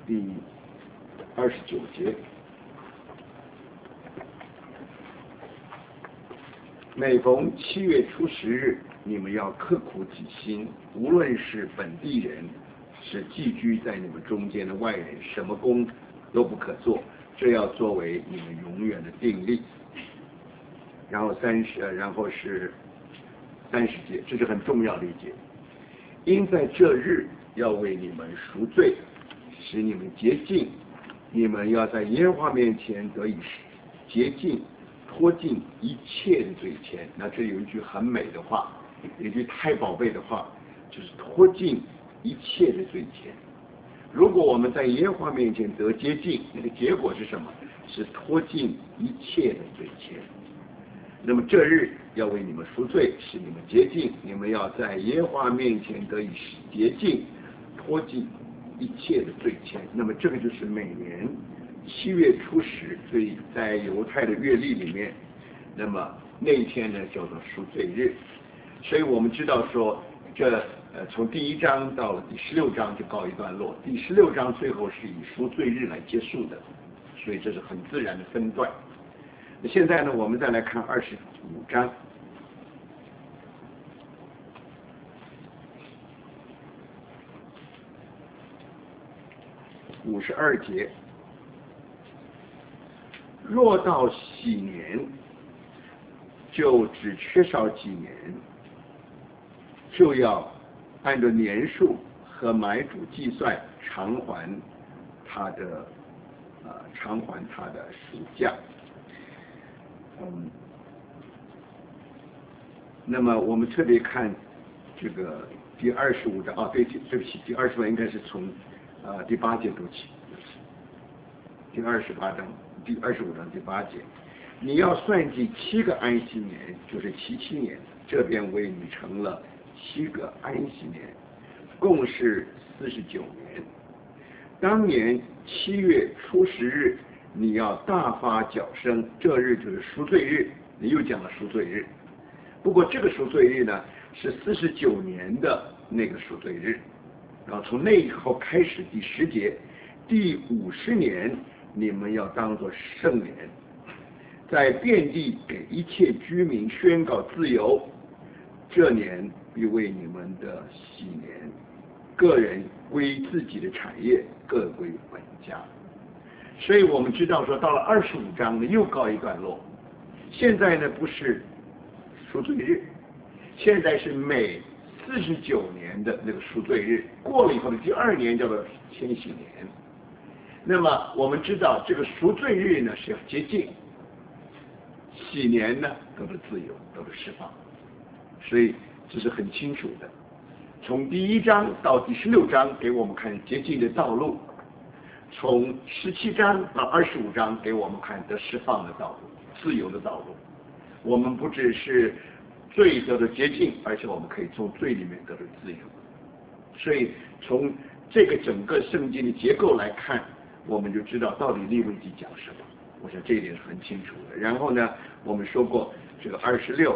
第29节。每逢7月初10日，你们要刻苦己心，无论是本地人，是寄居在你们中间的外人，什么工都不可做，这要作为你们永远的定例。然后是30节，这是很重要的一节。因在这日要为你们赎罪，使你们洁净，你们要在耶和华面前得以洁净，脱尽一切的罪愆。那这有一句很美的话，有一句太宝贝的话，就是脱尽一切的罪愆。如果我们在耶和华面前得洁净，那个结果是什么？是脱尽一切的罪愆。那么这日要为你们赎罪，使你们洁净，你们要在耶和华面前得以洁净，脱尽一切的罪愆。那么这个就是每年7月初10，所以在犹太的月历里面，那么那一天呢叫做赎罪日。所以我们知道说，从第1章到了第16章就告一段落，第16章最后是以赎罪日来结束的，所以这是很自然的分段。那现在呢，我们再来看25章。52节，若到禧年，就只缺少几年，就要按照年数和买主计算偿还他的赎价。那么我们特别看这个第25章对不起，第25章应该是从第8节读起，第25章第8节，你要算计7个安息年，就是77年，这边为你成了7个安息年，共是49年。当年7月初10日，你要大发脚声，这日就是赎罪日，你又讲了赎罪日。不过这个赎罪日呢，是49年的那个赎罪日，然后从那以后开始第10节，第50年你们要当作圣年，在遍地给一切居民宣告自由，这年必为你们的禧年，个人归自己的产业，各归本家。所以我们知道说，到了25章呢又告一段落。现在呢不是赎罪日，现在是每49年的那个赎罪日，过了以后的第2年叫做千禧年。那么我们知道这个赎罪日呢是要洁净，禧年呢都是自由，都是释放，所以这是很清楚的。从第1章到第16章给我们看洁净的道路，从17章到25章给我们看得释放的道路，自由的道路。我们不只是罪得到洁净，而且我们可以从罪里面得到自由。所以从这个整个圣经的结构来看，我们就知道到底利未记讲什么。我想这一点是很清楚的。然后呢，我们说过这个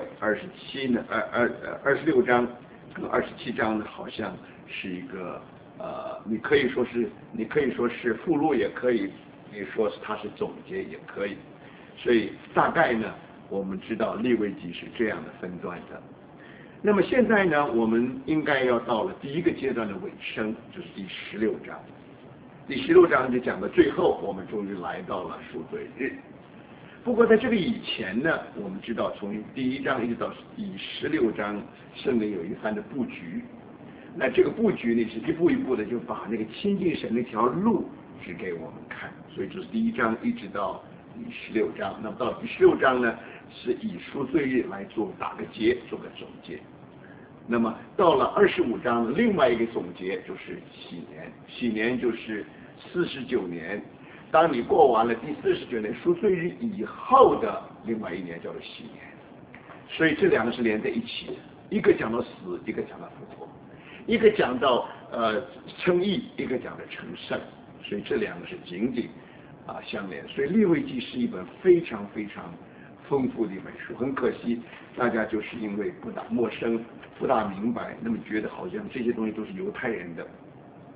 26、27呢，26章跟27章呢，好像是一个你可以说是附录也可以，你说是它是总结也可以。所以大概呢，我们知道利未记是这样的分段的。那么现在呢，我们应该要到了第1个阶段的尾声，就是第16章。第16章就讲到最后，我们终于来到了赎罪日。不过在这个以前呢，我们知道从第1章一直到第16章，圣灵有一番的布局。那这个布局呢，是一步一步的就把那个亲近神那条路指给我们看。所以这是第1章一直到第16章。那么到第16章呢，是以赎罪日来打个结，做个总结。那么到了25章的另外一个总结就是禧年，禧年就是49年。当你过完了第49年赎罪日以后的另外一年叫做禧年。所以这2个是连在一起的，一个讲到死，一个讲到复活，一个讲到称义，一个讲到成圣。所以这2个是紧紧相连。所以利未记是一本非常非常丰富的一本书。很可惜大家就是因为不大陌生，不大明白，那么觉得好像这些东西都是犹太人的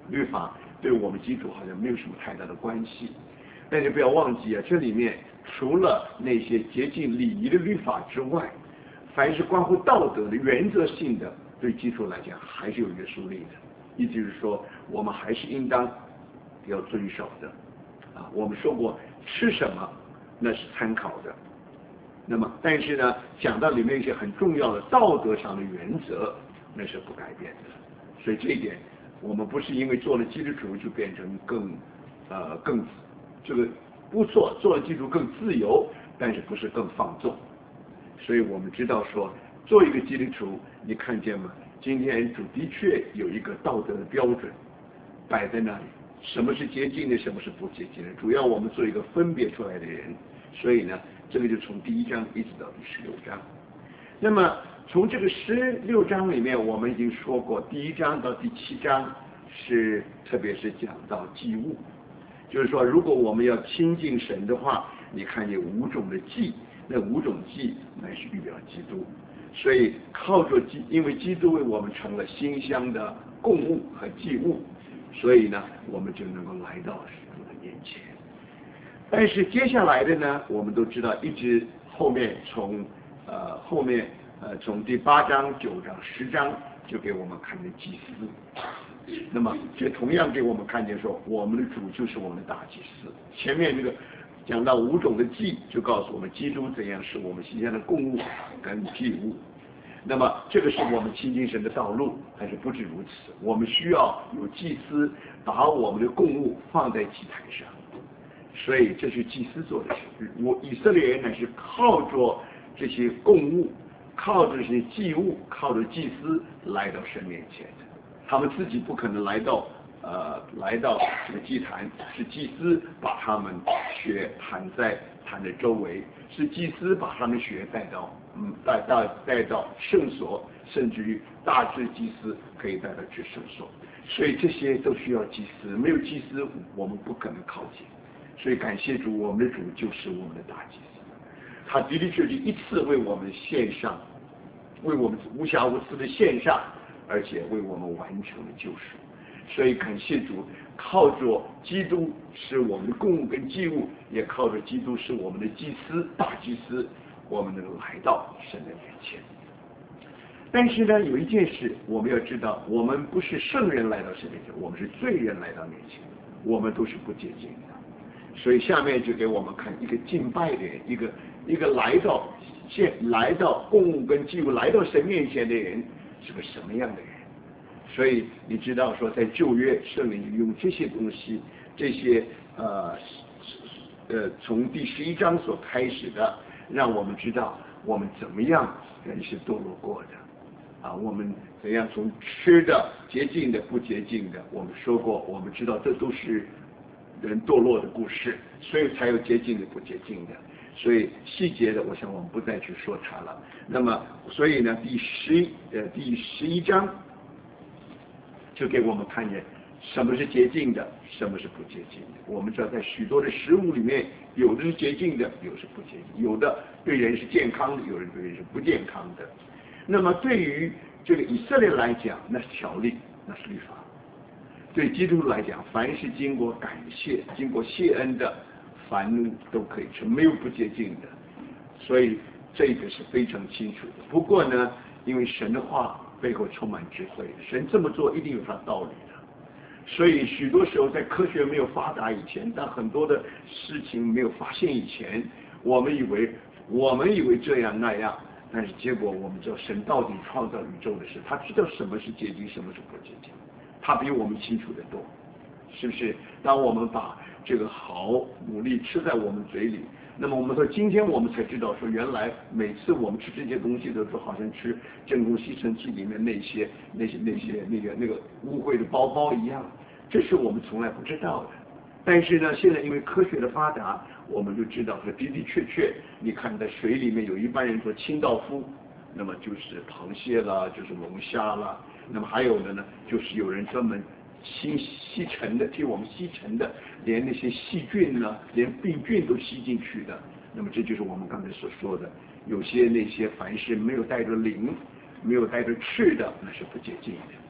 律法对我们基督徒好像没有什么太大的关系。但是不要忘记啊，这里面除了那些洁净礼仪的律法之外，凡是关乎道德的原则性的，对基督徒来讲还是有约束力的。意思是说，我们还是应当要遵守的。我们说过吃什么那是参考的，那么但是呢，讲到里面一些很重要的道德上的原则，那是不改变的。所以这一点，我们不是因为做了基督徒就变成更这个不做了基督徒更自由，但是不是更放纵。所以我们知道说，做一个基督徒，你看见吗？今天主的确有一个道德的标准摆在那里，什么是洁净的，什么是不洁净的，主要我们做一个分别出来的人。所以呢，这个就从第1章一直到第16章。那么从这个16章里面，我们已经说过，第1章到第7章特别是讲到祭物，就是说，如果我们要亲近神的话，你看有5种的祭，那5种祭乃是预表基督。所以靠着因为基督为我们成了馨香的供物和祭物，所以呢，我们就能够来到神的面前。但是接下来的呢，我们都知道，一直后面从第8章、9章、10章就给我们看见祭司。那么这同样给我们看见说，我们的主就是我们的大祭司。前面这个讲到5种的祭，就告诉我们基督怎样是我们馨香的供物跟祭物。那么这个是我们亲近神的道路，但是不止如此，我们需要有祭司把我们的供物放在祭坛上。所以这是祭司做的事。以色列人乃是靠着这些供物，靠着这些祭物，靠着祭司来到神面前的。他们自己不可能来到这个祭坛，是祭司把他们血弹在坛的周围，是祭司把他们血带到圣所，甚至于大至祭司可以带到至圣所。所以这些都需要祭司，没有祭司我们不可能靠近。所以感谢主，我们的主就是我们的大祭司，他的的确确一次为我们献上，为我们无瑕无疵的献上，而且为我们完成了救赎。所以感谢主，靠着基督是我们的供物跟祭物，也靠着基督是我们的祭司大祭司，我们能来到神的面前。但是呢，有一件事我们要知道，我们不是圣人来到神面前，我们是罪人来到面前，我们都是不洁净的。所以下面就给我们看一个敬拜的人，一个来到供物跟祭物来到神面前的人是个什么样的人。所以你知道说，在旧约圣灵用这些东西，这些从第11章所开始的，让我们知道我们怎么样人是堕落过的我们怎样从吃的洁净的不洁净的，我们说过，我们知道这都是人堕落的故事，所以才有洁净的不洁净的。所以细节的我想我们不再去说它了。那么所以呢，第11章就给我们看见什么是洁净的，什么是不洁净的。我们知道在许多的食物里面，有的是洁净的，有的是不洁净，有的对人是健康的，有的对人是不健康的。那么对于这个以色列来讲，那是条例，那是律法。对基督徒来讲，凡是经过感谢、经过谢恩的，凡都可以吃，没有不洁净的。所以这个是非常清楚的。不过呢，因为神的话背后充满智慧，神这么做一定有他道理的。所以许多时候在科学没有发达以前，当很多的事情没有发现以前，我们以为这样那样，但是结果我们知道神到底创造宇宙的事，他知道什么是洁净，什么是不洁净，他比我们清楚得多，是不是？当我们把这个好努力吃在我们嘴里，那么我们说今天我们才知道说，原来每次我们吃这些东西的时候，好像吃真空吸尘器里面那个污秽的包一样，这是我们从来不知道的。但是呢，现在因为科学的发达，我们就知道说的的确确，你看在水里面有一般人说清道夫，那么就是螃蟹啦，就是龙虾啦，那么还有的呢，就是有人专门吸尘的，替我们吸尘的，连那些细菌呢，连病菌都吸进去的。那么这就是我们刚才所说的，有些那些凡是没有带着鳞、没有带着翅的，那是不洁净的。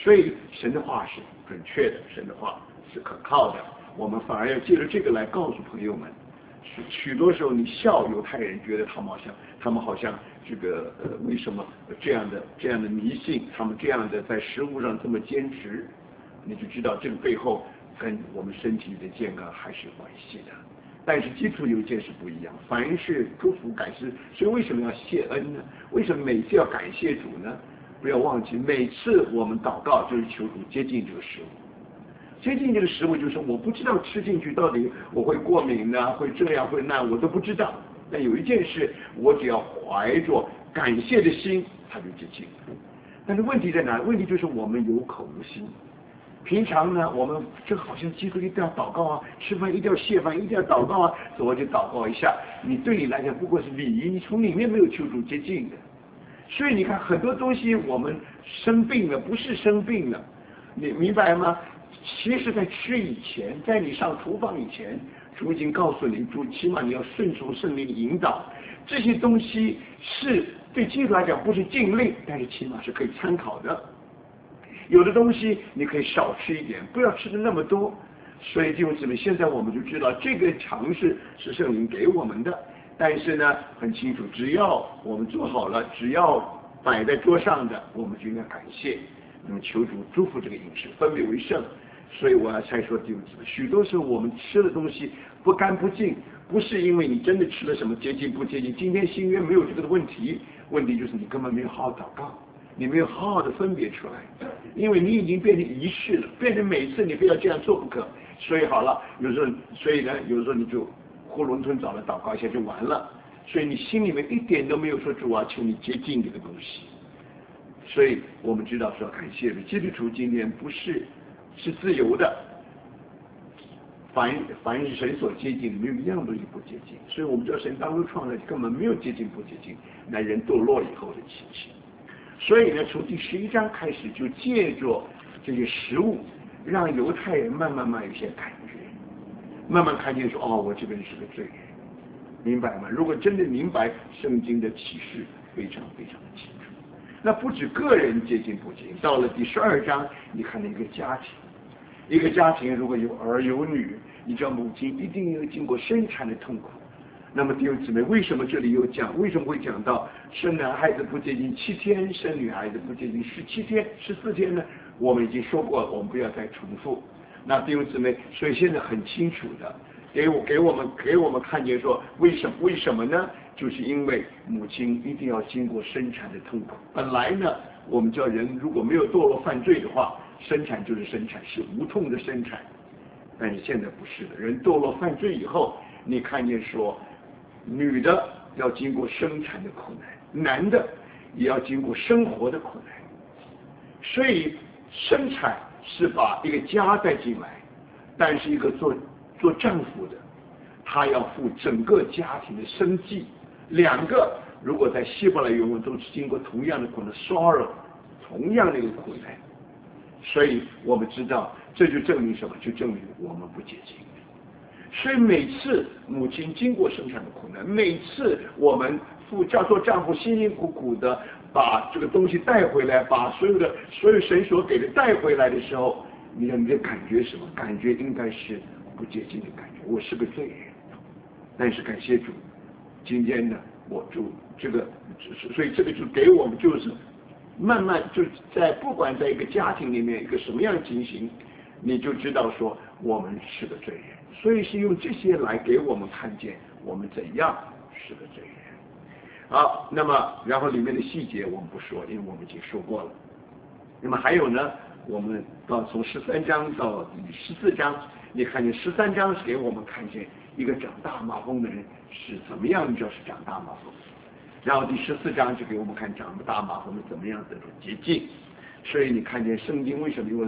所以神的话是准确的，神的话是可靠的。我们反而要借着这个来告诉朋友们，许多时候你笑犹太人，觉得他们好像这个为什么这样的迷信，他们这样的在食物上这么坚持，你就知道这个背后跟我们身体的健康还是有关系的。但是基督有一件事不一样，凡是祝福感谢，所以为什么要谢恩呢？为什么每次要感谢主呢？不要忘记，每次我们祷告就是求主接近这个食物。接近这个食物，就是我不知道吃进去到底我会过敏呢，会这样会那，我都不知道。但有一件事，我只要怀着感谢的心，它就接近。但是问题在哪？问题就是我们有口无心。平常呢，我们这好像基督一定要祷告啊，吃饭一定要谢饭，一定要祷告啊，所以我就祷告一下。你对你来讲不过是礼仪，你从里面没有求主接近的。所以你看很多东西，我们生病了，不是生病了，你明白吗？其实在吃以前，在你上厨房以前，主已经告诉你，主起码你要顺从圣灵的引导。这些东西是对基督来讲不是禁令，但是起码是可以参考的。有的东西你可以少吃一点，不要吃的那么多。所以弟兄姊妹，现在我们就知道这个尝试是圣灵给我们的。但是呢，很清楚，只要我们做好了，只要摆在桌上的，我们就应该感谢。那么求主祝福这个饮食，分别为圣。所以我要才说弟兄姊妹，许多时候我们吃的东西不干不净，不是因为你真的吃了什么接近不接近。今天新约没有这个的问题，问题就是你根本没有好好祷告，你没有好好的分别出来，因为你已经变成仪式了，变成每次你非要这样做不可。所以好了，有时候你就囫囵吞枣的祷告一下就完了，所以你心里面一点都没有说主啊，求你接近这个东西。所以我们知道说感谢的基督徒今天不是自由的，凡是神所接近的，没有一样东西不接近。所以我们知道神当初创造根本没有接近不接近，那人堕落以后的情形。所以呢，从第11章开始就借着这些食物，让犹太人慢慢有些感觉，慢慢看见说，哦，我这个人是个罪人，明白吗？如果真的明白圣经的启示，非常非常的清楚。那不止个人接近不接近，到了第12章，你看到一个家庭如果有儿有女，你知道母亲一定要经过生产的痛苦。那么弟兄姊妹，为什么这里有讲？为什么会讲到生男孩子不接近7天，生女孩子不接近17天、14天呢？我们已经说过了，我们不要再重复。那弟兄姊妹，所以现在很清楚的，给我们看见说，为什么呢？就是因为母亲一定要经过生产的痛苦。本来呢，我们叫人如果没有堕落犯罪的话，生产就是生产，是无痛的生产。但是现在不是的，人堕落犯罪以后，你看见说，女的要经过生产的苦难，男的也要经过生活的苦难。所以生产是把一个家带进来，但是一个做丈夫的，他要负整个家庭的生计。两个如果在希伯来原文都是经过同样的苦难 sorrow， 同样的一个苦难。所以我们知道，这就证明什么？就证明我们不接近。所以每次母亲经过生产的苦难，每次我们做丈夫辛辛苦苦的把这个东西带回来，把所有神所给的带回来的时候，你的感觉是什么？感觉应该是不接近的感觉，我是个罪人。但是感谢主，今天呢，我就这个，所以这个就给我们就是慢慢就不管在一个家庭里面一个什么样的情形，你就知道说我们是个罪人。所以是用这些来给我们看见我们怎样是个罪人。好，那么然后里面的细节我们不说，因为我们已经说过了。那么还有呢，我们从13章到14章，你看见13章是给我们看见一个长大麻风的人是怎么样，就是长大麻风。然后第14章就给我们看长大麻风怎么样得到洁净。所以你看见圣经为什么有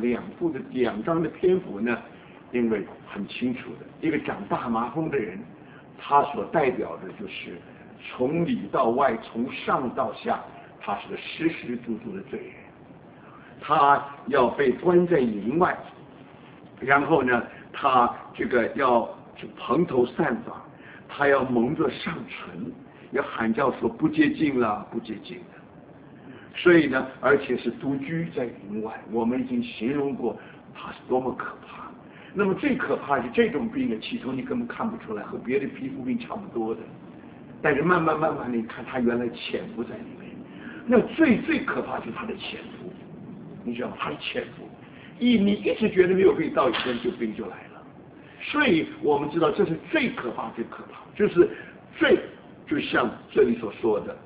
2章的篇幅呢？因为很清楚的，一个长大麻风的人，他所代表的就是从里到外，从上到下，他是个实实足足的罪人。他要被关在营外，然后呢，他这个要蓬头散发，他要蒙着上唇，要喊叫说不接近了，不接近了。 所以呢，而且是独居在营外，我们已经形容过它是多么可怕。那么最可怕是这种病呢，起初你根本看不出来，和别的皮肤病差不多的，但是慢慢你看它原来潜伏在里面。那最可怕就是它的潜伏，你知道吗？它的潜伏，你一直觉得没有病，到一天病就来了。所以我们知道这是最可怕，就是就像这里所说的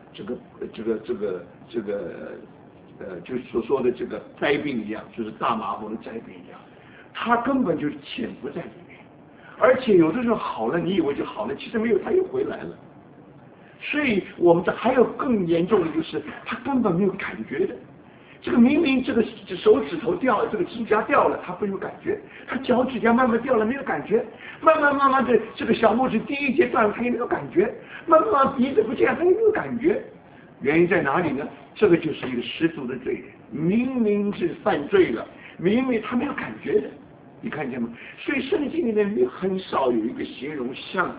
就是所说的这个灾病一样，就是大麻风的灾病一样，它根本就是潜伏在里面，而且有的时候好了，你以为就好了，其实没有，它又回来了。所以我们这还有更严重的就是，它根本没有感觉的。这个明明这个手指头掉了，这个指甲掉了，它没有感觉；它脚趾甲慢慢掉了，没有感觉；慢慢的这个小拇指第一节断了，它也没有感觉；慢慢鼻子不见，它也没有感觉。原因在哪里呢？这个就是一个十足的罪人，明明是犯罪了，明明他没有感觉的，你看见吗？所以圣经里面很少有一个形容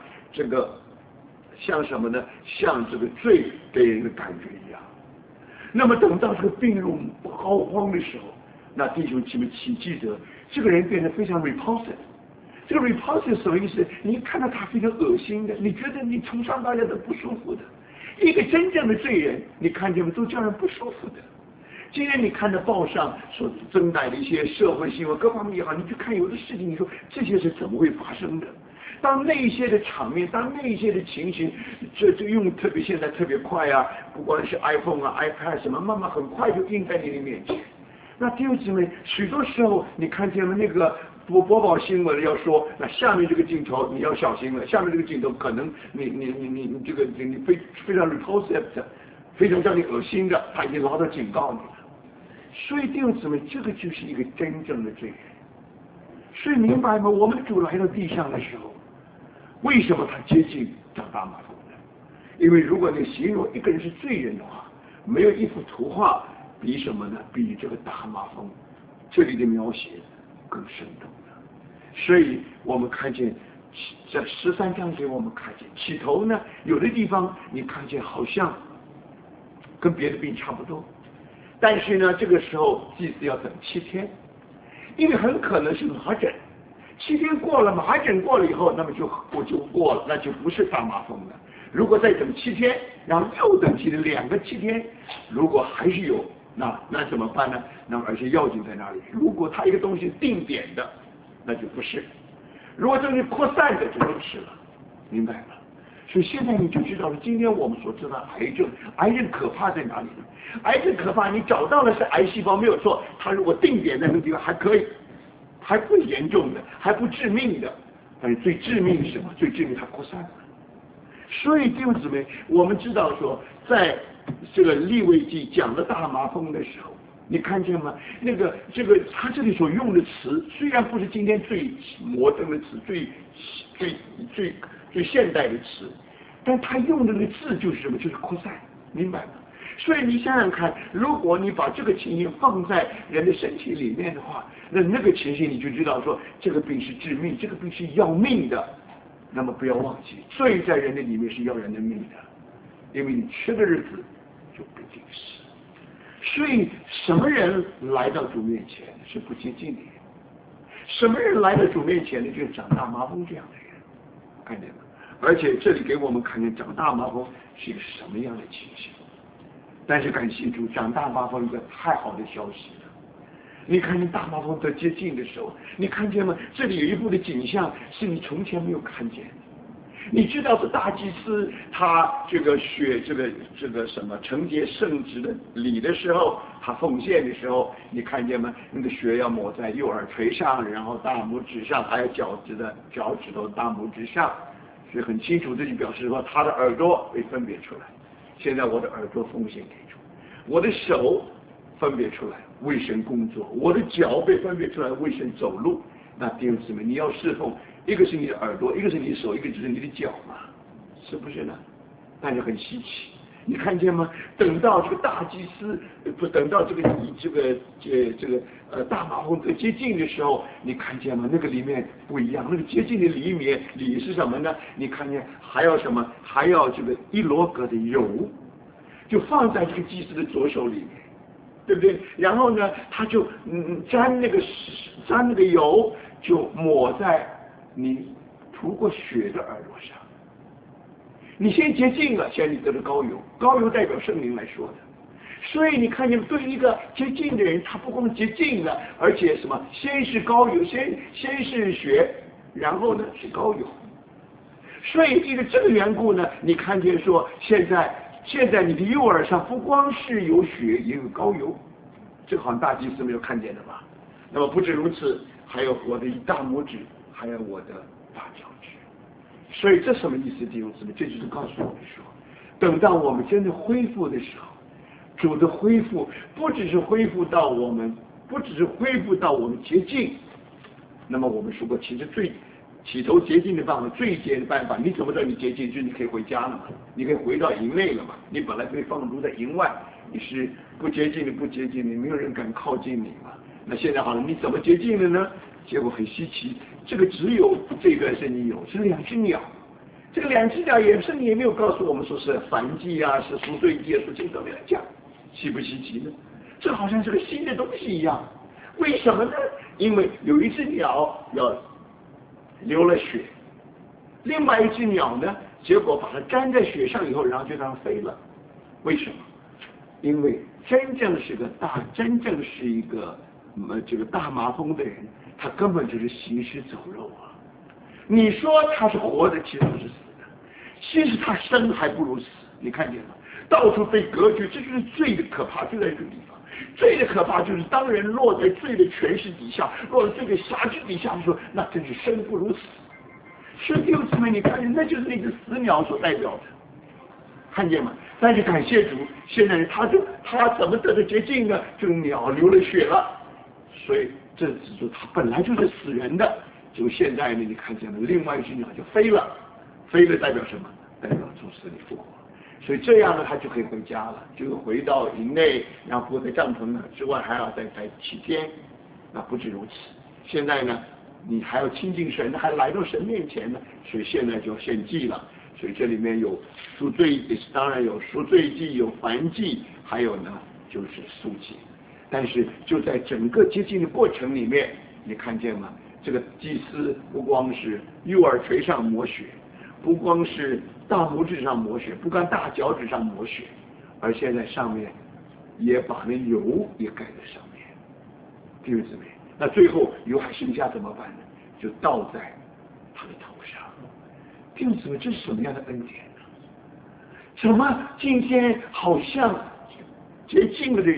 像什么呢？像这个罪给人的感觉一样。那么等到这个病入膏肓的时候，那弟兄姐妹请记得，这个人变得非常 repulsive。这个 repulsive 什么意思？你看到他非常恶心的，你觉得你从上到下都不舒服的。一个真正的罪人，你看见吗？都叫人不舒服的。今天你看到报上所登载的一些社会新闻，各方面也好，你去看有的事情，你说这些是怎么会发生的？当那些的场面，当那些的情形，这用特别现在特别快啊，不管是 iPhone 啊 iPad 什么，慢慢很快就印在你的面前。那弟兄姊妹，许多时候你看见了那个播报新闻要说，那下面这个镜头你要小心了，下面这个镜头可能你这个你非常 repulsive 的，非常让你恶心的，他已经拿到警告你了。所以弟兄姊妹，这个就是一个真正的罪人。所以明白吗？我们主来到地上的时候，为什么他接近长大麻风呢？因为如果你形容一个人是罪人的话，没有一幅图画比什么呢？比这个大麻风这里的描写更生动的。所以我们看见在13章给我们看见，起头呢，有的地方你看见好像跟别的病差不多，但是呢，这个时候祭司要等7天，因为很可能是麻疹。7天过了，麻疹过了以后，那么就过了，那就不是大麻风了。如果再等7天，然后又等7天，2个7天，如果还是有，那怎么办呢？那么而且要紧在哪里？如果它一个东西定点的，那就不是；如果这里扩散的，就不是了，明白吗？所以现在你就知道了，今天我们所知道的癌症可怕在哪里呢？癌症可怕，你找到了是癌细胞没有错，它如果定点在那个地方还可以。还不严重的，还不致命的，但是最致命是什么？最致命它扩散了。所以弟兄姊妹，我们知道说，在这个利未记讲的大麻风的时候，你看见吗？他这里所用的词，虽然不是今天最摩登的词，最现代的词，但他用的那个字就是什么？就是扩散，明白吗？所以你想想看，如果你把这个情形放在人的身体里面的话，那个情形你就知道说，这个病是致命，这个病是要命的。那么不要忘记，罪在人的里面是要人的命的，因为你缺的日子就必定死。所以什么人来到主面前是不接近的人？什么人来到主面前呢？就是长大麻风这样的人，看见吗？而且这里给我们看见长大麻风是一个什么样的情形。但是感谢主，长大麻风一个太好的消息了。你看见大麻风的接近的时候，你看见吗？这里有一幅的景象是你从前没有看见的。你知道是大祭司他这个什么承接圣职的礼的时候，他奉献的时候，你看见吗？那个血要抹在右耳垂上，然后大拇指上，还有脚趾头大拇指上，所以很清楚，这就表示说他的耳朵被分别出来。现在我的耳朵奉献给主，我的手分别出来为神工作，我的脚被分别出来为神走路。那弟兄姊妹，你要侍奉，一个是你的耳朵，一个是你的手，一个就是你的脚嘛，是不是呢？但是很稀奇，你看见吗？等到这个大祭司等到这个大麻风接近的时候，你看见吗？那个里面不一样，那个接近的里是什么呢？你看见还要什么？还要这个1罗格的油，就放在这个祭司的左手里面。 对不对？然后呢，他就沾那个油，就抹在你涂过血的耳朵上。你先洁净了，现在你得了膏油，膏油代表圣灵来说的。所以你看见，对一个洁净的人，他不光洁净了，而且什么？先是膏油，先是血，然后呢是膏油。所以因为这个缘故呢，你看见说，现在你的右耳上不光是有血，也有膏油，这个好像大祭司没有看见的吧？那么不止如此，还有我的一大拇指，还有我的大脚趾。所以这什么意思，弟兄姊妹？这就是告诉我们说，等到我们真的恢复的时候，主的恢复不只是恢复到我们洁净。那么我们说过，其实最起头洁净的办法，最洁的办法，你怎么知道你洁净？就是你可以回家了嘛，你可以回到营内了嘛。你本来被放逐在营外，你是不洁净的，没有人敢靠近你嘛。那现在好了，你怎么洁净的呢？结果很稀奇，这个只有这段圣经有，是2只鸟。这个2只鸟圣经也没有告诉我们说是燔祭啊，是赎罪祭啊，说这都没有讲，稀不稀奇呢？这好像是个新的东西一样。为什么呢？因为有一只鸟要流了血，另外一只鸟呢，结果把它粘在血上以后，然后就让它飞了。为什么？因为真正是一个这个大麻风的人，他根本就是行尸走肉啊！你说他是活的，其实是死的。其实他生还不如死，你看见吗？到处被隔绝，这就是罪的可怕，就在这个地方。罪的可怕就是当人落在罪的权势底下，落在罪的辖制底下的时候，那真是生不如死。是弟兄姊妹，你看见那就是那只死鸟所代表的，看见吗？但是感谢主，现在他怎么得到洁净呢？这个鸟流了血了，所以这指出他本来就是死人的，就现在呢，你看见了另外一只鸟就飞了，飞了代表什么？代表从死里复活。所以这样呢，他就可以回家了，就回到营内，然后不在帐篷呢之外还要再待7天。那不止如此，现在呢，你还要亲近神，还来到神面前呢，所以现在就要献祭了。所以这里面有赎罪，当然有赎罪祭，有燔祭，还有呢就是赎祭。但是就在整个洁净的过程里面，你看见吗？这个祭司不光是右耳垂上抹血，不光是大拇指上抹血，不光大脚趾上抹血，而现在上面也把那油也盖在上面。弟兄姊妹，那最后油还剩下怎么办呢？就倒在他的头上。弟兄姊妹，这是什么样的恩典呢？怎么今天好像洁净了的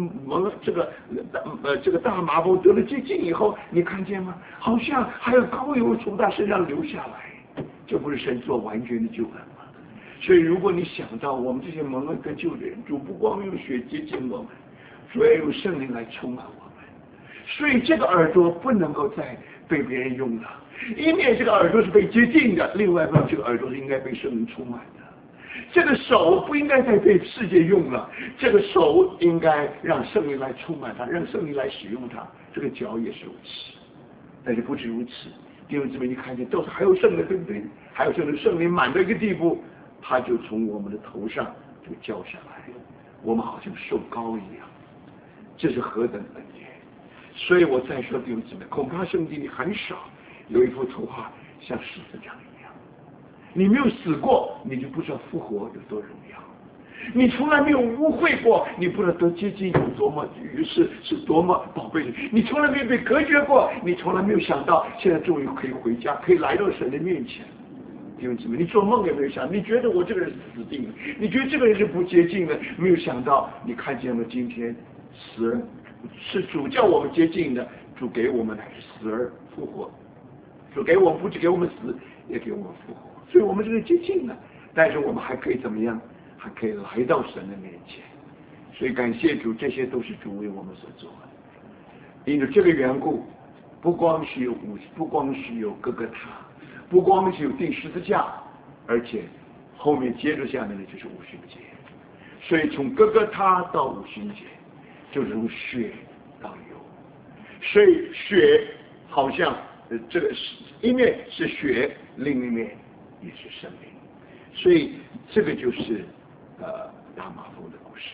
这个大麻风得了洁净以后，你看见吗？好像还有膏油从他身上流下来，这不是神做完全的救恩吗？所以如果你想到我们这些蒙恩得救的人，主不光用血洁净我们，主要用圣灵来充满我们。所以这个耳朵不能够再被别人用了，一面这个耳朵是被洁净的，另外一面这个耳朵是应该被圣灵充满的。这个手不应该再被世界用了，这个手应该让圣灵来充满它，让圣灵来使用它。这个脚也是如此，但是不止如此，弟兄姊妹，你看见都是还有圣灵，对不对？还有圣灵满到一个地步，它就从我们的头上就浇下来，我们好像受膏一样，这是何等恩典！所以我再说，弟兄姊妹，恐怕圣经里很少有一幅图画像十字架一样。你没有死过，你就不知道复活有多荣耀；你从来没有污秽过，你不知道得接近有多么是多么宝贝的；你从来没有被隔绝过，你从来没有想到现在终于可以回家，可以来到神的面前。弟兄姊妹，你做梦也没有想，你觉得我这个人是死定了，你觉得这个人是不洁净的，没有想到你看见了今天死而是主叫我们接近的，主给我们乃是死而复活，主给我们不只给我们死，也给我们复活，所以我们这个接近了，但是我们还可以怎么样？还可以来到神的面前。所以感谢主，这些都是主为我们所做的。因为这个缘故，不光是有哥哥他，不光是有钉十字架，而且后面接着下来的就是五旬节。所以从哥哥他到五旬节，就如血到油。所以血好像这个一面是血，另一面也是生命。所以这个就是大麻风的故事。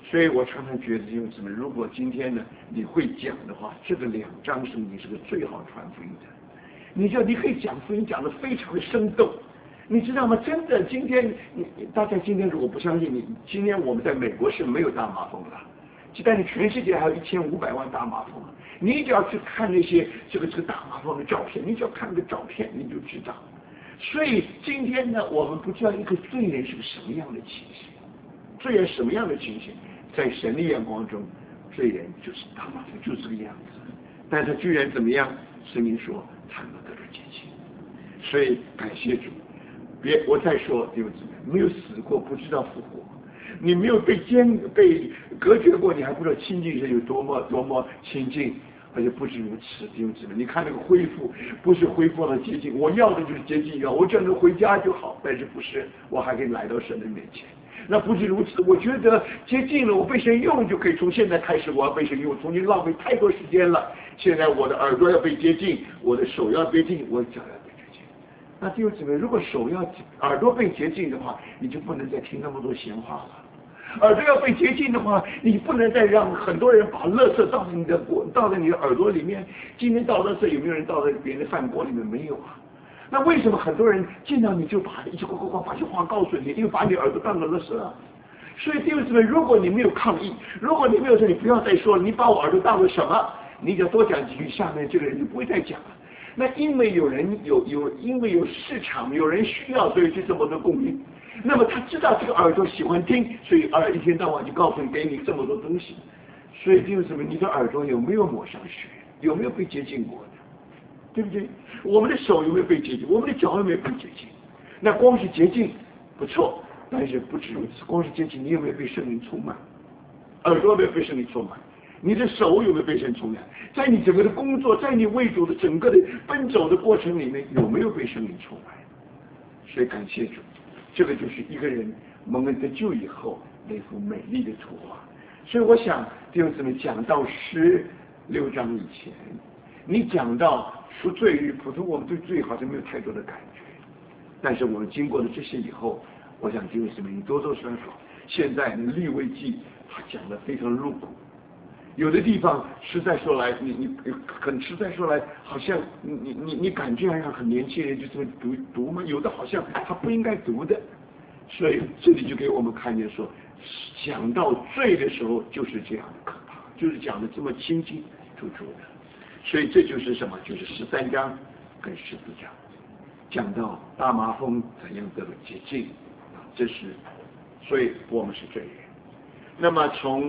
所以我常常觉得弟兄姊妹，如果今天呢你会讲的话，这个2章圣经是个最好传福音的。你可以讲福音讲得非常的生动，你知道吗？真的，今天大家今天如果不相信你，今天我们在美国是没有大麻风了，但是全世界还有1500万大麻风。你只要去看那些这个大麻风的照片，你只要看那个照片你就知道。所以今天呢，我们不知道一个罪人是个什么样的情形，罪人什么样的情形，在神的眼光中，罪人就是大麻风，就是这个样子。但他居然怎么样？圣经说他们得了洁净。所以感谢主。我再说，弟兄姊妹，没有死过不知道复活，你没有被隔绝过，你还不知道亲近神有多么亲近。而且不止如此，弟兄姊妹，你看那个恢复，不是恢复到洁净，我要的就是洁净药，我只要能回家就好。但是不是，我还可以来到神的面前。那不止如此，我觉得洁净了，我被神用就可以从现在开始，我要被神用，从前浪费太多时间了。现在我的耳朵要被洁净，我的手要被洁净，我的脚要被洁净。那弟兄姊妹，如果耳朵被洁净的话，你就不能再听那么多闲话了。耳朵要被洁净的话，你不能再让很多人把垃圾倒在你的耳朵里面。今天倒垃圾，有没有人倒在别人的饭锅里面？没有啊。那为什么很多人见到你就把一句把句话告诉你，因为把你耳朵当了垃圾啊？所以弟兄姊妹，如果你没有抗议，如果你没有说你不要再说了，你把我耳朵当了什么？你只要多讲几句，下面这个人就不会再讲了。那因为有人因为有市场，有人需要，所以就这么多供应。那么他知道这个耳朵喜欢听，所以一天到晚就告诉你，给你这么多东西。所以弟兄姊妹，你的耳朵有没有抹上血？有没有被洁净过的？对不对？我们的手有没有被洁净？我们的脚有没有被洁净？那光是洁净不错，但是不止如此，光是洁净，你有没有被圣灵充满？耳朵有没有被圣灵充满？你的手有没有被圣灵充满？在你整个的工作，在你为主的整个的奔走的过程里面，有没有被圣灵充满？所以感谢主。这个就是一个人蒙恩得救以后那幅美丽的图画。所以我想弟兄姊妹，讲到16章以前，你讲到赎罪日，普通我们对罪好像没有太多的感觉，但是我们经过了这些以后，我想弟兄姊妹你多多少少，现在利未记他讲的非常入骨，有的地方实在说来，你很实在说来，好像你感觉好像很年轻人就这么读吗？有的好像他不应该读的，所以这里就给我们看见说，讲到罪的时候就是这样的可怕，就是讲的这么清清楚楚的。所以这就是什么？就是13章跟14章讲到大麻风怎样得了洁净，这是，所以我们是罪人。那么从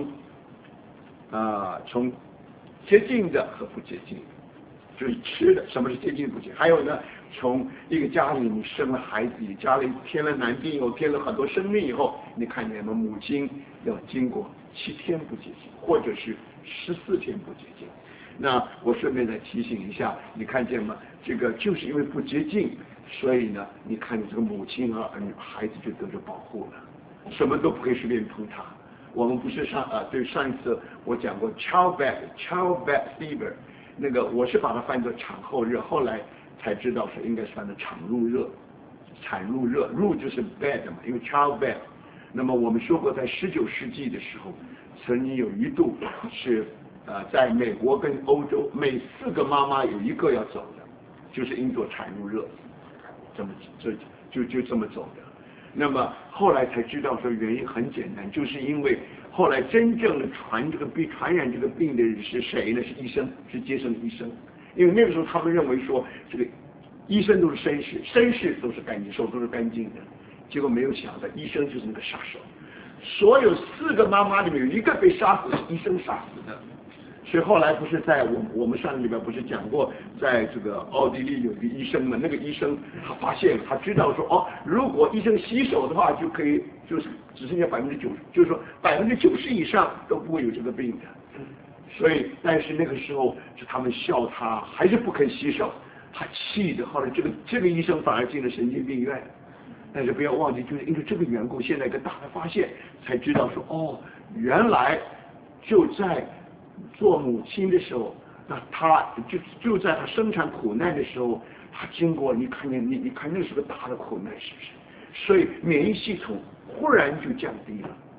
洁净的和不洁净的，就是吃的，什么是洁净不洁净？还有呢，从一个家里你生了孩子，家里添了男丁以后，添了很多生命以后，你看见吗？母亲要经过7天不洁净，或者是14天不洁净。那我顺便再提醒一下，你看见吗？这个就是因为不洁净，所以呢，你看这个母亲和孩子就得着保护了，什么都不可以随便碰它。我们不是上一次我讲过 childbed fever， 那个我是把它翻作产后热，后来才知道是应该翻的产褥热，褥就是 bed 嘛，因为 childbed。那么我们说过，在19世纪的时候，曾经有一度是在美国跟欧洲，每4个妈妈有1个要走的，就是因做产褥热，就这么走的。那么后来才知道说原因很简单，就是因为后来真正的传染这个病的人是谁呢？是医生，是接生医生。因为那个时候他们认为说这个医生都是绅士都是干净，手都是干净的。结果没有想到医生就是那个杀手，所有4个妈妈里面有1个被杀死，是医生杀死的。所以后来不是在我们上个礼拜不是讲过，在这个奥地利有一个医生嘛，那个医生他发现他知道说如果医生洗手的话就可以，就是只剩下90%，就是说90%以上都不会有这个病的。所以但是那个时候是他们笑他还是不肯洗手，他气的，后来这个医生反而进了神经病院。但是不要忘记，就是因为这个缘故，现在一个大的发现才知道说原来就在做母亲的时候，那她就在她生产苦难的时候，她经过你看那是个大的苦难，是不是？所以免疫系统忽然就降低了，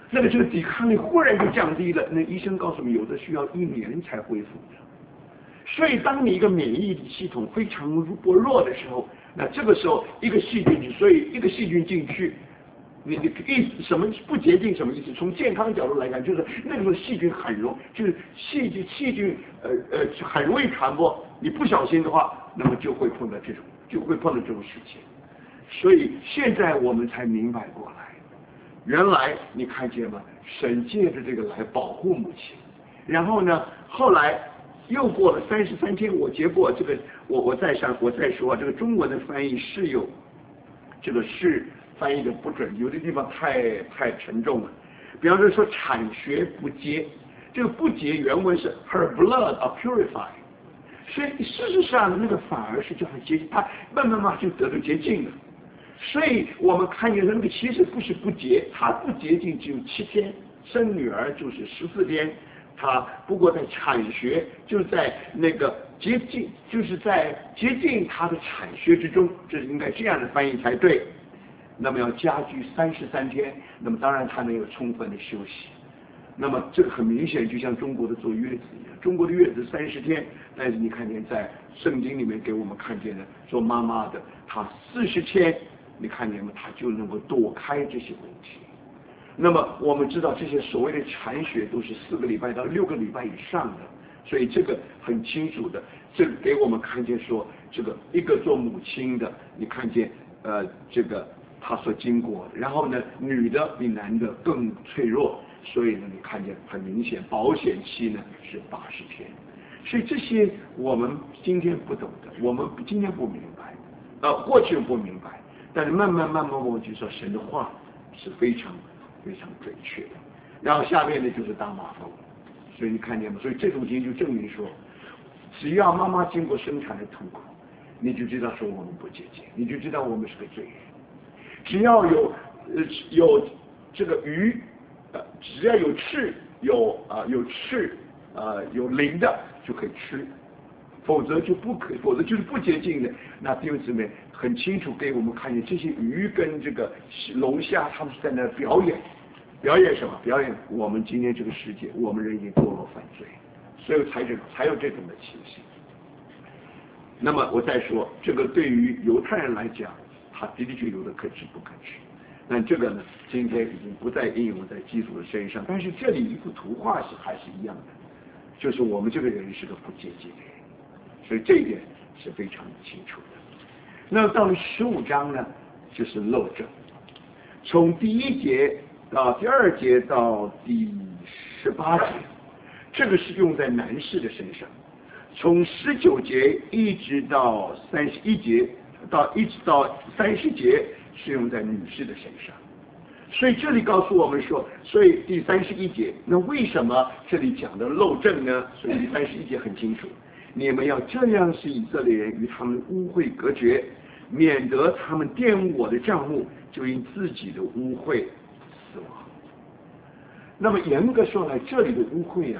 那个这个抵抗力忽然就降低了，那医生告诉我们，有的需要1年才恢复的。所以，当你一个免疫系统非常薄弱的时候，那这个时候一个细菌，所以一个细菌进去，你的意思什么不洁净什么意思？从健康角度来讲，就是那个时候细菌很容，就是细菌很容易传播。你不小心的话，那么就会碰到这种事情。所以现在我们才明白过来，原来你看见吗？神借着这个来保护母亲，然后呢，后来又过了33天，结果这个我再说，这个中文的翻译是有这个是翻译的不准，有的地方太沉重了。比方说产血不洁，这个不洁原文是 her blood are purified， 所以事实上那个反而是叫她洁净，她慢慢就得到洁净了。所以我们看见那个其实不是不洁，她不洁净只有7天，生女儿就是14天。他不过在产学，就是在那个洁净，就是在洁净他的产学之中，这是应该这样的翻译才对。那么要家居33天，那么当然他能有充分的休息。那么这个很明显，就像中国的坐月子一样，中国的月子30天，但是你看见在圣经里面给我们看见的，做妈妈的，她40天，你看见吗？她就能够躲开这些问题。那么我们知道这些所谓的产血都是4个礼拜到6个礼拜以上的，所以这个很清楚的，这个给我们看见说，这个一个做母亲的，你看见这个他所经过的，然后呢，女的比男的更脆弱，所以呢，你看见很明显，保险期呢是80天，所以这些我们今天不懂的，我们今天不明白，过去不明白，但是慢慢我们就说神的话是非常准确的。然后下面呢就是大麻风，所以你看见吗？所以这种经就证明说，只要妈妈经过生产的痛苦，你就知道说我们不洁净，你就知道我们是个罪人。只要有这个鱼，只要有翅有鳞的就可以吃，否则就不可以，否则就是不洁净的。那弟兄姊妹很清楚给我们看见，这些鱼跟这个龙虾，他们是在那表演什么？表演我们今天这个世界，我们人已经堕落犯罪，所以才有这种的情形。那么我再说，这个对于犹太人来讲，他的确有的可吃不可吃。那这个呢，今天已经不再应用在基督的身上，但是这里一幅图画还是一样的，就是我们这个人是个不洁净的人，所以这一点是非常清楚的。那到了15章呢，就是漏证，从第1节到第2节到第18节，这个是用在男士的身上；从19节一直到31节，一直到30节是用在女士的身上。所以这里告诉我们说，所以第31节，那为什么这里讲的漏证呢？所以第31节很清楚，你们要这样使以色列人与他们污秽隔绝，免得他们玷污我的帐幕，就因自己的污秽死亡。那么严格说来，这里的污秽啊，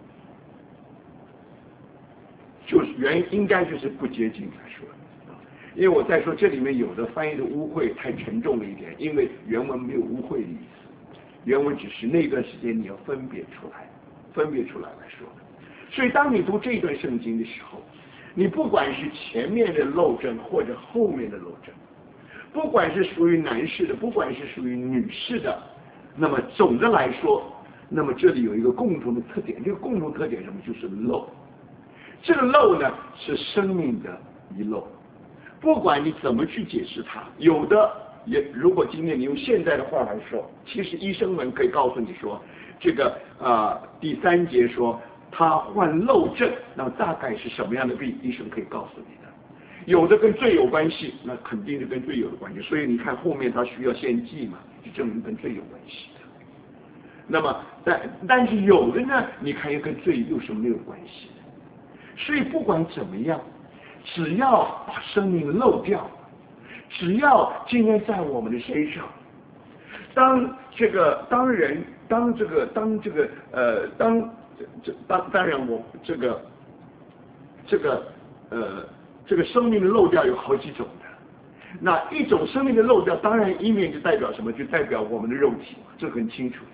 就是应该就是不洁净来说。因为我再说这里面有的翻译的污秽太沉重了一点，因为原文没有污秽的意思，原文只是那段时间你要分别出来来说的。所以当你读这段圣经的时候，你不管是前面的漏证或者后面的漏证，不管是属于男士的，不管是属于女士的，那么总的来说，那么这里有一个共同的特点，这个共同特点什么？就是漏。这个漏呢是生命的遗漏。不管你怎么去解释它，有的也，如果今天你用现在的话来说，其实医生们可以告诉你说，这个第3节说他患漏症，那么大概是什么样的病，医生可以告诉你的。有的跟罪有关系，那肯定是跟罪有的关系，所以你看后面他需要献祭嘛，就证明跟罪有关系的。那么但是有的呢，你看又跟罪又是没有关系的。所以不管怎么样，只要把生命漏掉，只要今天在我们的身上，当然我这个生命的漏掉有好几种的。那一种生命的漏掉，当然一面就代表什么？就代表我们的肉体，这很清楚的。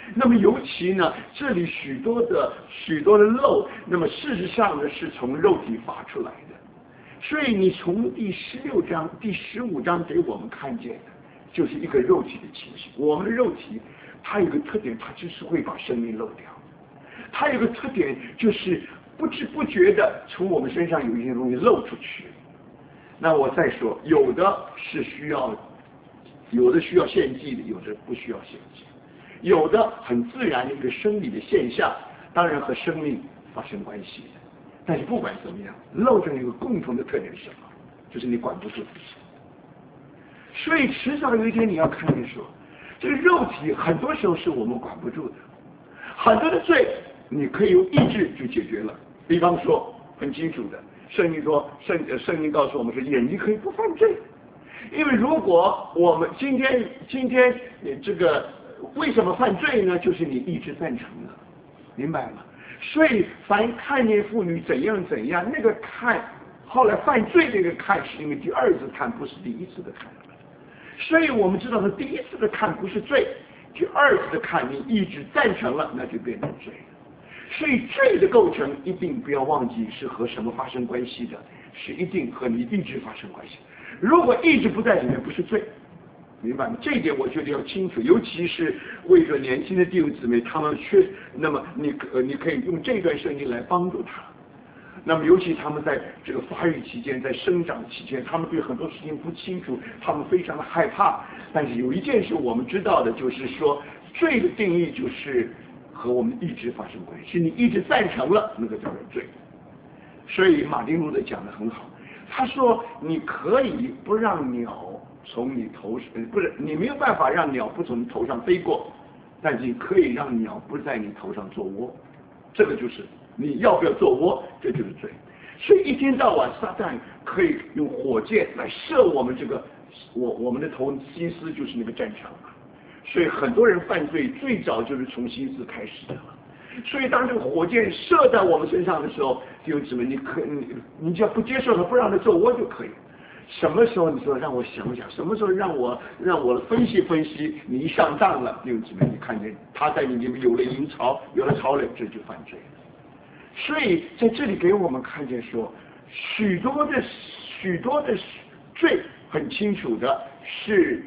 那么尤其呢，这里许多的漏，那么事实上呢是从肉体发出来的。所以你从第16章、第15章给我们看见的，就是一个肉体的情形。我们的肉体它有个特点，它就是会把生命漏掉。它有个特点，就是不知不觉的从我们身上有一些东西漏出去。那我再说，有的需要献祭的，有的不需要献祭，有的很自然的一个生理的现象，当然和生命发生关系的。但是不管怎么样，漏着有个共同的特点是什么？就是你管不住自己。所以迟早有一天你要看见说，这个肉体很多时候是我们管不住的，很多的罪你可以用意志就解决了。比方说很清楚的，圣经告诉我们说，眼睛可以不犯罪。因为如果我们今天这个为什么犯罪呢？就是你意志赞成了，明白吗？所以凡看见妇女怎样，那个看后来犯罪这个看，是因为第二次看不是第一次的看。所以我们知道说，第一次的看不是罪，第二次的看你意志赞成了，那就变成罪了。所以罪的构成一定不要忘记是和什么发生关系的，是一定和你意志发生关系。如果意志不在里面，不是罪，明白吗？这一点我觉得要清楚，尤其是为着年轻的弟兄姊妹，他们那么你可以用这段圣经来帮助他。那么尤其他们在这个发育期间，在生长期间，他们对很多事情不清楚，他们非常的害怕。但是有一件事我们知道的，就是说罪的定义就是和我们意志发生关系，你意志赞成了，那个叫做罪。所以马丁路德讲得很好，他说你可以不让鸟从你头上，不是你没有办法让鸟不从你头上飞过，但是你可以让鸟不在你头上做窝，这个就是你要不要做窝，这就是罪。所以一天到晚撒旦可以用火箭来射我们这个我们的头，心思就是那个战场嘛。所以很多人犯罪最早就是从心思开始的了。所以当这个火箭射在我们身上的时候，弟兄姊妹，你只要不接受它，不让它做窝就可以。什么时候你说让我想想，什么时候让我分析分析，你一上当了，弟兄姊妹，你看见他在你里面有了淫潮，有了潮流，这就犯罪了。所以在这里给我们看见说，许多的罪很清楚的是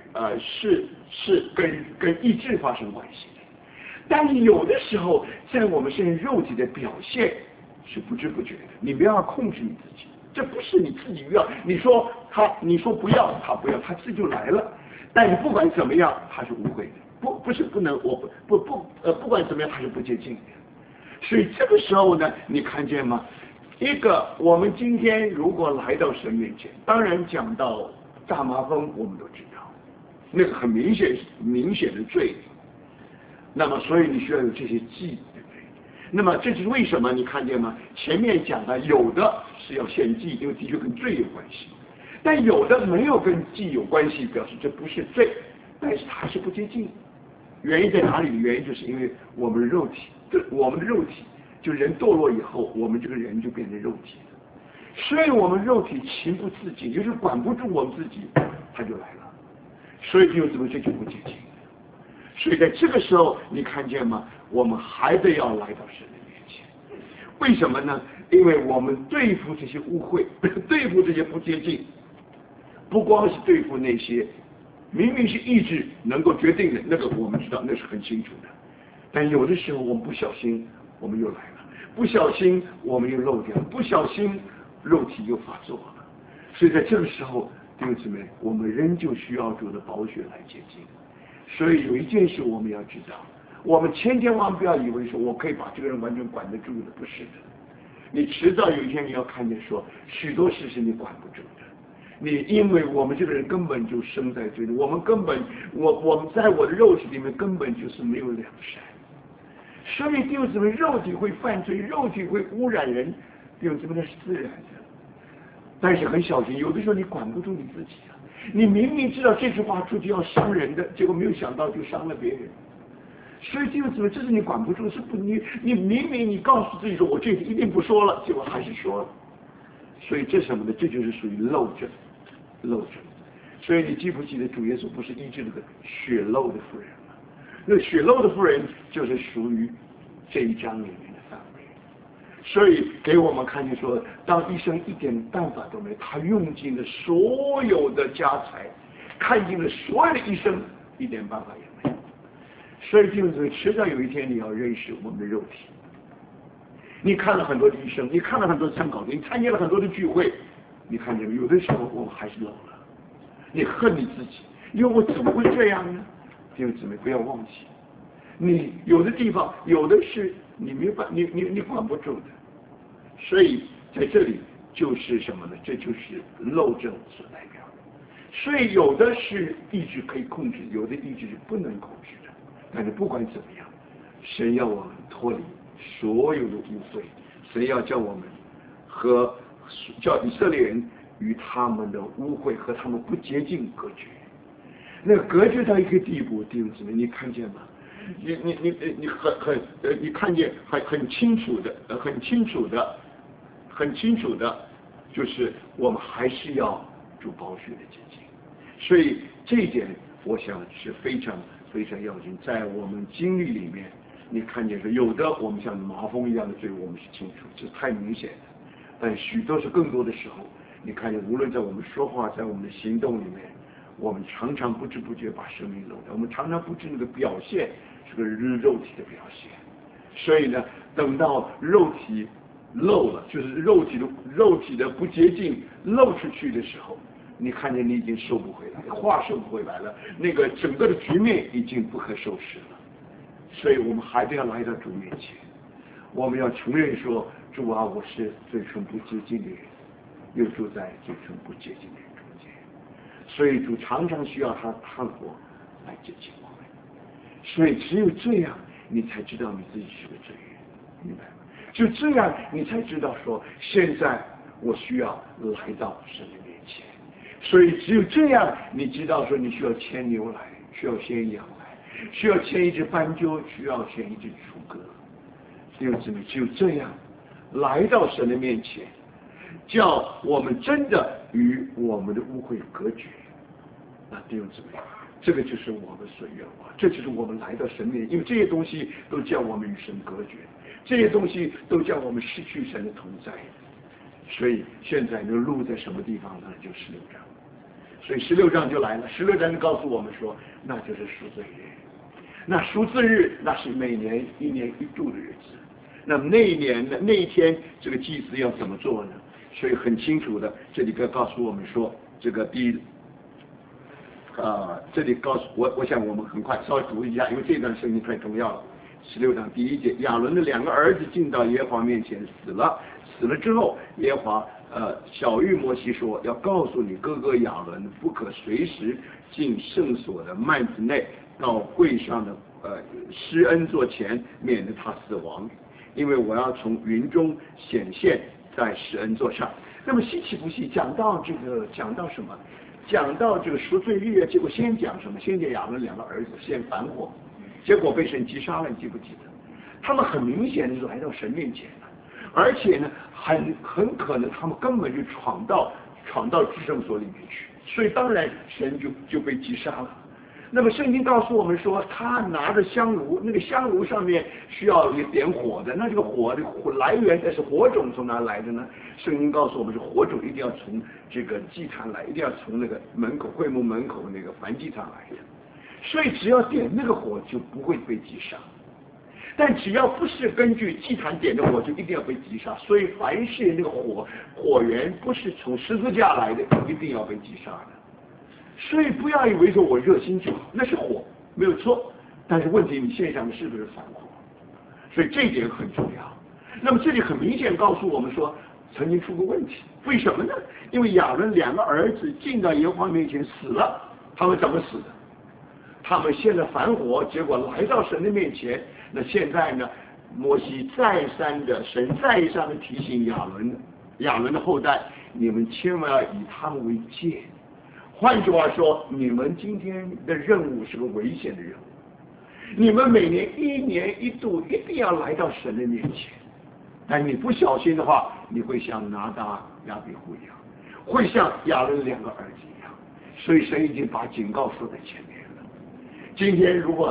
跟意志发生关系的，但是有的时候在我们身上肉体的表现是不知不觉的，你不要控制你自己，这不是你自己要，你说不要，他不要，他自己就来了。但是不管怎么样，他是无悔的，不是不能，不管怎么样，他是不接近的。所以这个时候呢，你看见吗？我们今天如果来到神面前，当然讲到大麻风，我们都知道，那个很明显的罪。那么，所以你需要有这些记，对不对？那么这是为什么？你看见吗？前面讲的有的是要献祭，因为的确跟罪有关系；但有的没有跟祭有关系，表示这不是罪，但是它是不接近。原因在哪里？原因就是因为我们的肉体，就人堕落以后，我们这个人就变成肉体了。所以我们肉体情不自禁，就是管不住我们自己，他就来了。所以就怎么这就不接近。所以在这个时候，你看见吗？我们还得要来到神的面前。为什么呢？因为我们对付这些污秽，对付这些不接近，不光是对付那些明明是意志能够决定的，那个我们知道，那是很清楚的。但有的时候我们不小心，我们又来了；不小心我们又漏掉了；不小心肉体又发作了。所以在这个时候，弟兄姊妹，我们仍旧需要主的宝血来洁净。所以有一件事我们要知道，我们千万不要以为说我可以把这个人完全管得住的，不是的。你迟早有一天你要看见说，许多事是你管不住的。你因为我们这个人根本就生在罪里，我们根本我们在我的肉体里面根本就是没有良善。所以弟兄姊妹，肉体会犯罪，肉体会污染人，弟兄姊妹，那是自然的。但是很小心，有的时候你管不住你自己啊。你明明知道这句话出去要伤人的，结果没有想到就伤了别人。所以弟兄姊妹，这是你管不住，是不你明明你告诉自己说我这一定不说了，结果还是说了。所以这什么呢？这就是属于漏症。所以你记不记得主耶稣不是医治那个血漏的妇人吗？ 那血漏的妇人就是属于这一章里面的范围。所以给我们看见说，当医生一点办法都没有，他用尽了所有的家财，看尽了所有的医生，一点办法也没有。所以就是迟早有一天你要认识我们的肉体。你看了很多的医生，你看了很多参考书，你参加了很多的聚会，你看见有的时候我们还是老了，你恨你自己，因为我怎么会这样呢？弟兄姊妹，不要忘记，你有的地方有的是你没办，你管不住的。所以在这里就是什么呢？这就是漏症所代表的。所以有的是意志可以控制，有的意志是不能控制的。但是不管怎么样，神要我们脱离所有的污秽，神要叫我们和叫以色列人与他们的污秽和他们不洁净隔绝。那隔绝到一个地步，弟兄姊妹，你看见吗？你看见很清楚的，就是我们还是要主宝血的洁净。所以这一点，我想是非常非常要紧。在我们经历里面，你看见说有的我们像麻风一样的罪，我们是清楚，这是太明显的。但许多是更多的时候，你看见无论在我们说话，在我们的行动里面，我们常常不知不觉把生命漏掉，我们常常不知那个表现是个肉体的表现。所以呢，等到肉体漏了，就是肉体的不洁净漏出去的时候，你看见你已经收不回来，话收不回来了，那个整个的局面已经不可收拾了。所以我们还得要来到主面前，我们要承认说，主啊，我是嘴唇不洁净的人，又住在嘴唇不洁净的人中间。所以主常常需要他炭火来洁净我们。所以只有这样，你才知道你自己是个罪人，明白吗？就这样，你才知道说，现在我需要来到神的面前。所以只有这样，你知道说，你需要牵牛来，需要牵羊来，需要牵一只斑鸠，需要牵一只雏鸽。弟兄姊妹，只有这样，来到神的面前，叫我们真的与我们的污秽隔绝。那弟兄姊妹，这个就是我们所愿望，这就是我们来到神面前，因为这些东西都叫我们与神隔绝，这些东西都叫我们失去神的同在。所以现在就录在什么地方呢？就16章。所以16章就来了，16章就告诉我们说，那就是赎罪日。那赎罪日，那是每年1年1度的日子。那么那一年的那一天，这个祭司要怎么做呢？所以很清楚的，这里告诉我们说，这个这里告诉我想我们很快稍微读一下，因为这段圣经太重要了。16章第1节，亚伦的2个儿子进到耶和华面前死了之后，耶和华晓谕摩西说，要告诉你哥哥亚伦，不可随时进圣所的幔子内，到柜上的施恩座前，免得他死亡，因为我要从云中显现在施恩座上。那么稀奇不稀，讲到什么？讲到这个赎罪日，结果先讲什么？先讲亚伦2个儿子先反火，结果被神击杀了，你记不记得？他们很明显的来到神面前了，而且呢，很可能他们根本就闯到至圣所里面去，所以当然神就被击杀了。那么圣经告诉我们说，他拿着香炉，那个香炉上面需要点火的，那这个火的来源，但是火种从哪来的呢？圣经告诉我们，是火种一定要从这个祭坛来，一定要从那个门口会幕门口那个燔祭坛来的，所以只要点那个火就不会被击杀。但只要不是根据祭坛点的火，就一定要被击杀。所以凡是那个火源不是从十字架来的，一定要被击杀的。所以不要以为说我热心就好，那是火没有错，但是问题你献上的是不是反火？所以这一点很重要。那么这里很明显告诉我们说，曾经出过问题，为什么呢？因为亚伦2个儿子进到耶和华面前死了，他们怎么死的？他们现在反火，结果来到神的面前。那现在呢，摩西神再三的提醒亚伦的后代，你们千万要以他们为戒。换句话说，你们今天的任务是个危险的任务，你们每年1年1度一定要来到神的面前，但你不小心的话，你会像拿达、亚比户一样，会像亚伦2个儿子一样，所以神已经把警告说在前面了。今天如果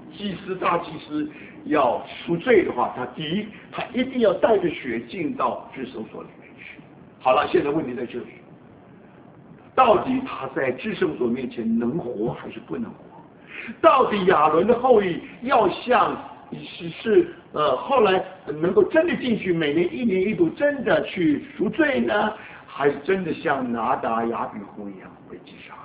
大祭司要赎罪的话，他第一，他一定要带着血进到至圣所里面去。好了，现在问题在这里，到底他在至圣所面前能活还是不能活？到底亚伦的后裔要像后来能够真的进去，每年1年1度真的去赎罪呢，还是真的像拿达、亚比户一样被击杀？